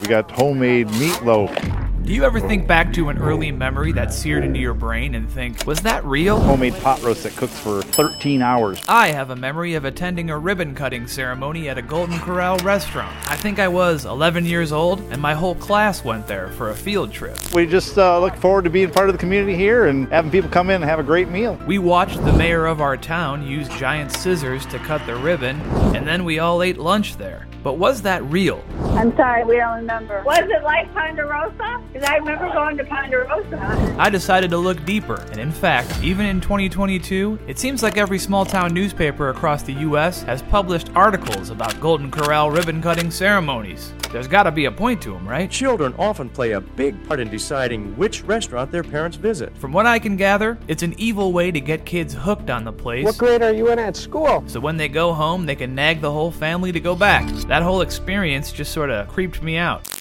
We got homemade meatloaf. Do you ever think back to an early memory that's seared into your brain and think, was that real? Homemade pot roast that cooks for 13 hours. I have a memory of attending a ribbon-cutting ceremony at a Golden Corral restaurant. I think I was 11 years old, and my whole class went there for a field trip. We just look forward to being part of the community here and having people come in and have a great meal. We watched the mayor of our town use giant scissors to cut the ribbon, and then we all ate lunch there. But was that real? I'm sorry, we don't remember. Was it like Ponderosa? Because I remember going to Ponderosa. I decided to look deeper, and in fact, even in 2022, it seems like every small-town newspaper across the U.S. has published articles about Golden Corral ribbon-cutting ceremonies. There's gotta be a point to them, right? Children often play a big part in deciding which restaurant their parents visit. From what I can gather, it's an evil way to get kids hooked on the place. What grade are you in at school? So when they go home, they can nag the whole family to go back. That whole experience just sorta creeped me out.